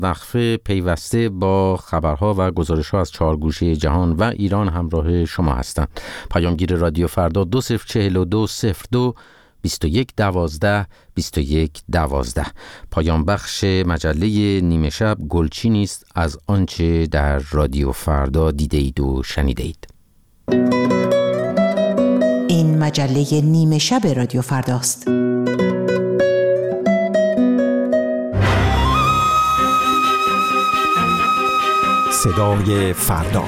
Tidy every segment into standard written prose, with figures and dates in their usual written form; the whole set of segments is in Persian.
وقفه پیوسته با خبرها و گزارش‌ها از 4 گوشه جهان و ایران همراه شما هستند. پیامگیر رادیو فردا 2042 02 21 12 21 12. پایان بخش مجله نیمه شب گلچینی است از آنچه در رادیو فردا دیدید و شنیدید. این مجله نیمه شب رادیو فرداست. صدای فردا.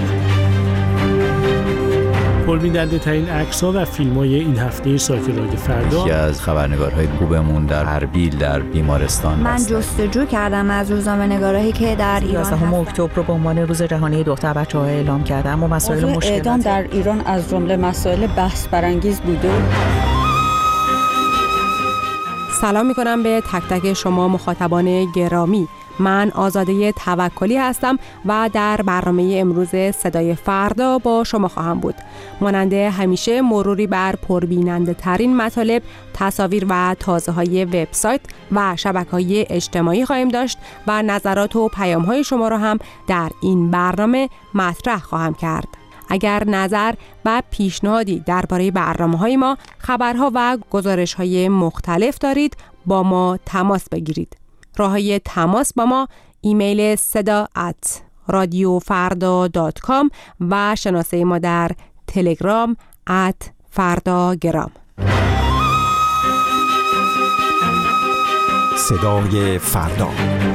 پربیننده ترین عکس‌ها و فیلم‌های این هفته سایت رادیو فردا. یکی از خبرنگارهای خوبمون در اربیل در بیمارستان من جستجو کردم از روزنامه‌نگارایی که در ایران 11 اکتبر رو به عنوان روز جهانی دختر بچه‌ها اعلام کردم و مسائل مشکلات اعدام در ایران از جمله مسائل بحث برانگیز بوده. سلام می‌کنم به تک تک شما مخاطبان گرامی. من آزاده توکلی هستم و در برنامه امروز صدای فردا با شما خواهم بود. مانند همیشه مروری بر پربیننده ترین مطالب، تصاویر و تازه‌های وبسایت و شبکه‌های اجتماعی خواهیم داشت و نظرات و پیام‌های شما را هم در این برنامه مطرح خواهم کرد. اگر نظر و پیشنهادی درباره برنامه‌های ما، خبرها و گزارش‌های مختلف دارید، با ما تماس بگیرید. راه‌های تماس با ما: ایمیل seda@radiofarda.com و شناسه ما در تلگرام @fardagram. صدای فردا.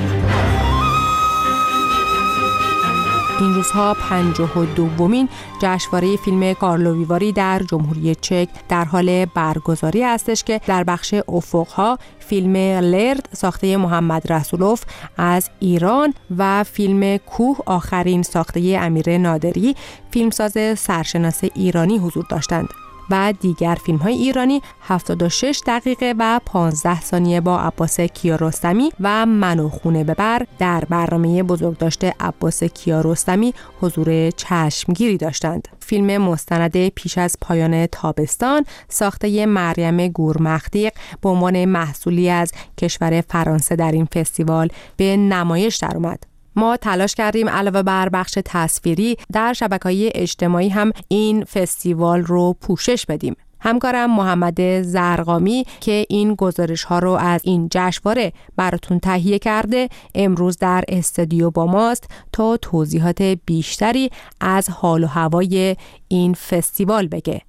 این روزها 52مین جشنواره فیلم کارلو ویواری در جمهوری چک در حال برگزاری هستش که در بخش افق‌ها فیلم لرد ساخته محمد رسولوف از ایران و فیلم کوه آخرین ساخته امیر نادری فیلمساز سرشناس ایرانی حضور داشتند و دیگر فیلم‌های ایرانی 76 دقیقه و 15 ثانیه با عباس کیارستمی و من و خونه ببر در برنامه بزرگداشت عباس کیارستمی حضور چشمگیری داشتند. فیلم مستند پیش از پایان تابستان ساخته مریم گورمختیق به عنوان محصولی از کشور فرانسه در این فستیوال به نمایش درآمد. ما تلاش کردیم علاوه بر بخش تصویری در شبکه‌های اجتماعی هم این فستیوال رو پوشش بدیم. همکارم محمد زرقامی که این گزارش‌ها رو از این جشنواره براتون تهیه کرده امروز در استودیو با ماست تا توضیحات بیشتری از حال و هوای این فستیوال بگه.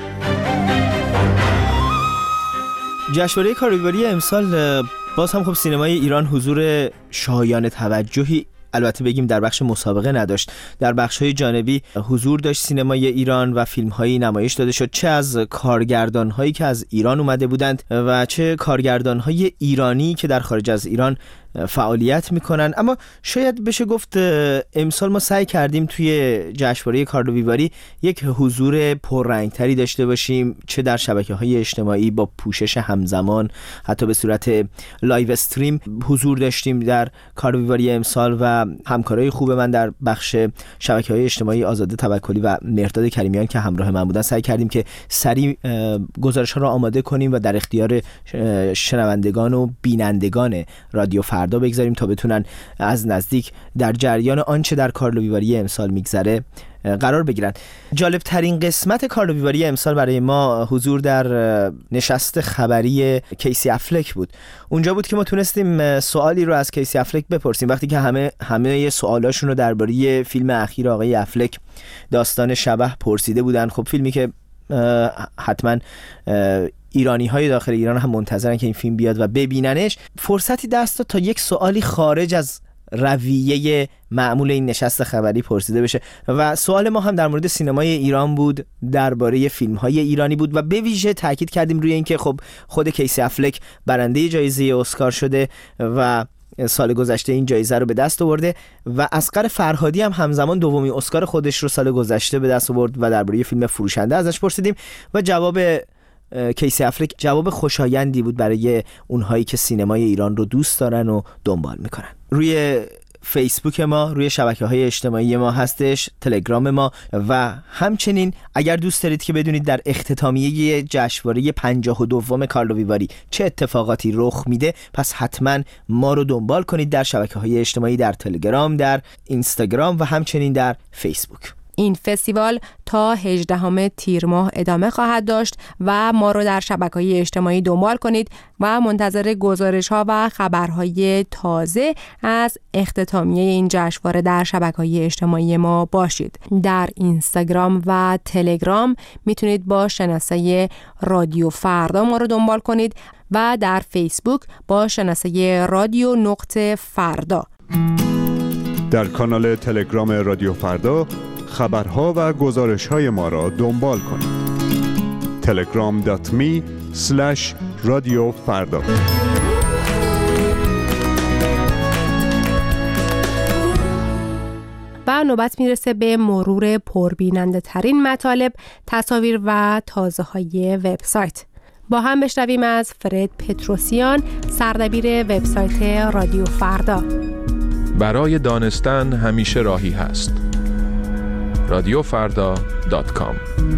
جشنواره کارلو ویواری امسال باز هم خب سینمای ایران حضور شایان توجهی البته بگیم در بخش مسابقه نداشت. در بخش‌های جانبی حضور داشت سینمای ایران و فیلم‌هایی نمایش داده شد، چه از کارگردان‌هایی که از ایران اومده بودند و چه کارگردان‌های ایرانی که در خارج از ایران فعالیت میکنن. اما شاید بشه گفت امسال ما سعی کردیم توی جشنواره کارلو ویواری یک حضور پررنگتری داشته باشیم، چه در شبکه‌های اجتماعی با پوشش همزمان، حتی به صورت لایو استریم حضور داشتیم در کارلو ویواری امسال و همکارای خوب من در بخش شبکه‌های اجتماعی آزاده توکلی و مهرداد کریمیان که همراه من بودن سعی کردیم که سریع گزارش‌ها را آماده کنیم و در اختیار شنوندگان و بینندگان رادیو فردا بگذاریم تا بتونن از نزدیک در جریان آنچه در کارلو ویواری امسال میگذره قرار بگیرن. جالب ترین قسمت کارلو ویواری امسال برای ما حضور در نشست خبری کیسی افلک بود. اونجا بود که ما تونستیم سوالی رو از کیسی افلک بپرسیم وقتی که همه سوالاشون رو درباره فیلم اخیر آقای افلک داستان شبح پرسیده بودن. خب فیلمی که حتما ایرانی‌های داخل ایران هم منتظرن که این فیلم بیاد و ببیننش. فرصتی دست داد تا یک سوالی خارج از رویه معمول این نشست خبری پرسیده بشه و سوال ما هم در مورد سینمای ایران بود، درباره فیلم‌های ایرانی بود و به ویژه تاکید کردیم روی اینکه خب خود کیسی افلک برنده جایزه اسکار شده و سال گذشته این جایزه رو به دست آورده و اصغر فرهادی هم همزمان دومین اسکار خودش رو سال گذشته به دست آورد و درباره فیلم فروشنده ازش پرسیدیم و جواب کیسی افلک جواب خوشایندی بود برای اونهایی که سینمای ایران رو دوست دارن و دنبال میکنن. روی فیسبوک ما، روی شبکه‌های اجتماعی ما هستش، تلگرام ما، و همچنین اگر دوست دارید که بدونید در اختتامیه جشنواره 52 کارلو ویواری چه اتفاقاتی رخ میده، پس حتما ما رو دنبال کنید در شبکه‌های اجتماعی، در تلگرام، در اینستاگرام و همچنین در فیسبوک. این فستیوال تا 18 تیر ماه ادامه خواهد داشت و ما رو در شبکه‌های اجتماعی دنبال کنید و منتظر گزارش‌ها و خبرهای تازه از اختتامیه این جشنواره در شبکه‌های اجتماعی ما باشید. در اینستاگرام و تلگرام میتونید با شناسه رادیو فردا ما رو دنبال کنید و در فیسبوک با شناسه رادیو نقطه فردا. در کانال تلگرام رادیو فردا خبرها و گزارش‌های ما را دنبال کنید. telegram.me/رادیو فردا. و نوبت میرسه به مرور پربیننده ترین مطالب، تصاویر و تازه‌های وبسایت. با هم بشنویم از فرد پتروسیان، سردبیر وبسایت رادیو فردا. برای دانستن همیشه راهی هست. radiofarda.com.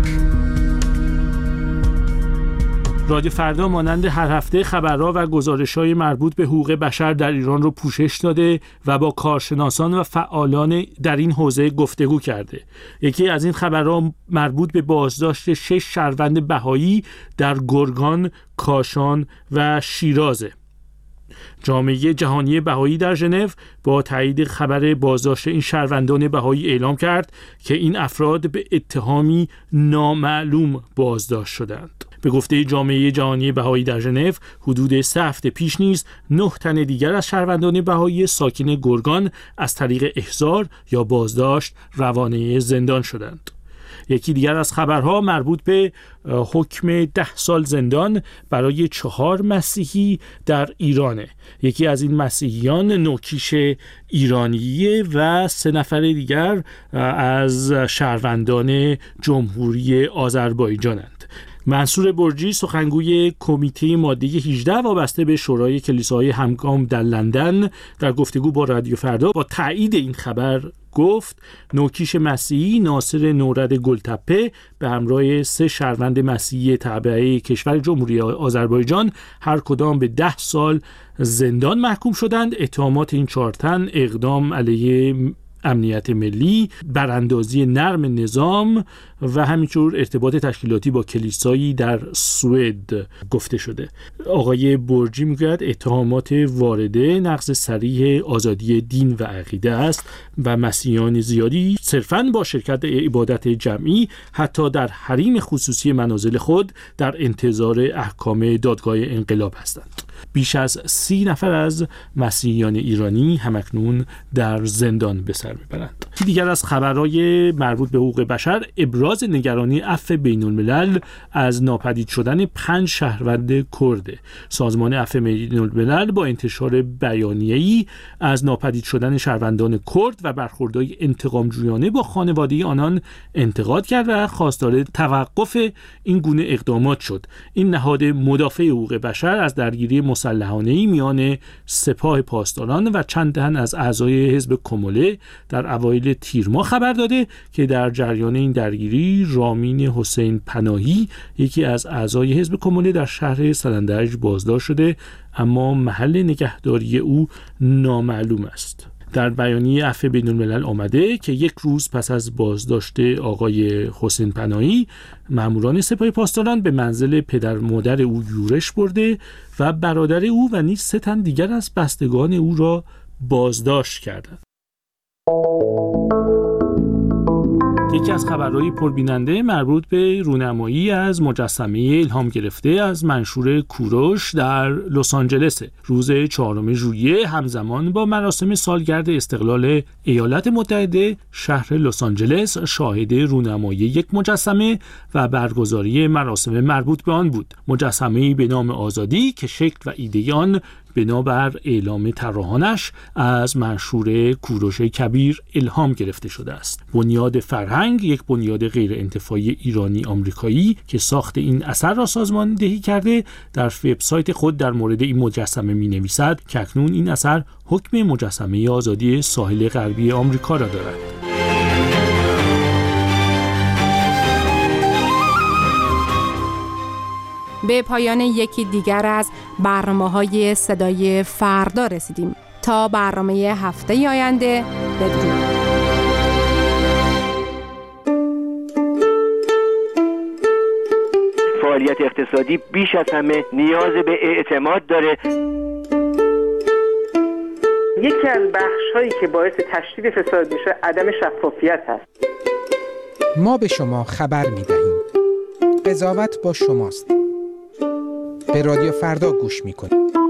رادیو فردا مانند هر هفته خبرها و گزارش‌های مربوط به حقوق بشر در ایران رو پوشش داده و با کارشناسان و فعالان در این حوزه گفتگو کرده. یکی از این خبرها مربوط به بازداشت 6 شهروند بهایی در گرگان، کاشان و شیرازه. جامعه جهانی بهایی در ژنو با تایید خبر بازداشت این شهروندان بهایی اعلام کرد که این افراد به اتهامی نامعلوم بازداشت شدند. به گفته جامعه جهانی بهایی در ژنو، حدود 3 هفته پیش نیز 9 تن دیگر از شهروندان بهایی ساکن گرگان از طریق احضار یا بازداشت روانه زندان شدند. یکی دیگر از خبرها مربوط به حکم 10 سال زندان برای 4 مسیحی در ایرانه. یکی از این مسیحیان نوکیش ایرانیه و 3 نفر دیگر از شهروندان جمهوری آذربایجانند. منصور برجی، سخنگوی کمیته ماده 18 وابسته به شورای کلیساهای همگام در لندن، در گفتگو با رادیو فردا با تایید این خبر گفت نوکیش مسیحی ناصر نورد گلتپه به همراه 3 شهروند مسیحی تابعه کشور جمهوری آذربایجان هر کدام به 10 سال زندان محکوم شدند. اتهامات این 4 تن اقدام علیه امنیت ملی، براندازی نرم نظام و همینطور ارتباط تشکیلاتی با کلیسایی در سوئد گفته شده. آقای برجی میگوید اتهامات وارده نقض صریح آزادی دین و عقیده است و مسیحیان زیادی صرفاً با شرکت عبادت جمعی حتی در حریم خصوصی منازل خود در انتظار احکام دادگاه انقلاب هستند. بیش از 30 نفر از مسیحیان ایرانی همکنون در زندان به سر میبرند. دیگر از خبرهای مربوط به حقوق بشر، ابراز نگرانی عفو بین الملل از ناپدید شدن 5 شهروند کرد. سازمان عفو بین الملل با انتشار بیانیه‌ای از ناپدید شدن شهروندان کرد و برخوردهای انتقام‌جویانه با خانواده آنان انتقاد کرد و خواستار توقف این گونه اقدامات شد. این نهاد مدافع حقوق بشر از درگیری مسلحانه‌ای میان سپاه پاسداران و چند تن از اعضای حزب کموله در اوایل تیر ماه خبر داده که در جریان این درگیری رامین حسین پناهی، یکی از اعضای حزب کموله، در شهر سلندرج بازداشت شده اما محل نگهداری او نامعلوم است. در بیانیه عفو بین الملل آمده که 1 روز پس از بازداشت آقای حسین پناهی، ماموران سپاه پاسداران به منزل پدر مادر او یورش برده و برادر او و نیز 3 تن دیگر از بستگان او را بازداشت کردند. یکی از خبرهای پربیننده مربوط به رونمایی از مجسمه الهام گرفته از منشور کوروش در لس آنجلس. روز 4 ژوئیه همزمان با مراسم سالگرد استقلال ایالات متحده، شهر لس آنجلس شاهد رونمایی یک مجسمه و برگزاری مراسم مربوط به آن بود. مجسمه‌ای به نام آزادی که شکل و ایده آن بنابر اعلام طراحانش از منشور کوروش کبیر الهام گرفته شده است. بنیاد فرهنگ یک بنیاد غیر انتفاعی ایرانی آمریکایی که ساخت این اثر را سازماندهی کرده در وبسایت خود در مورد این مجسمه می‌نویسد که اکنون این اثر حکم مجسمه آزادی ساحل غربی آمریکا را دارد. به پایان یکی دیگر از برنامه‌های صدای فردا رسیدیم. تا برنامه هفته آینده، بدرود. فعالیت اقتصادی بیش از همه نیاز به اعتماد داره. یکی از بخش‌هایی که باعث تشدید فساد میشه عدم شفافیت هست. ما به شما خبر می‌دهیم. قضاوت با شماست. به رادیو فردا گوش می‌کنید.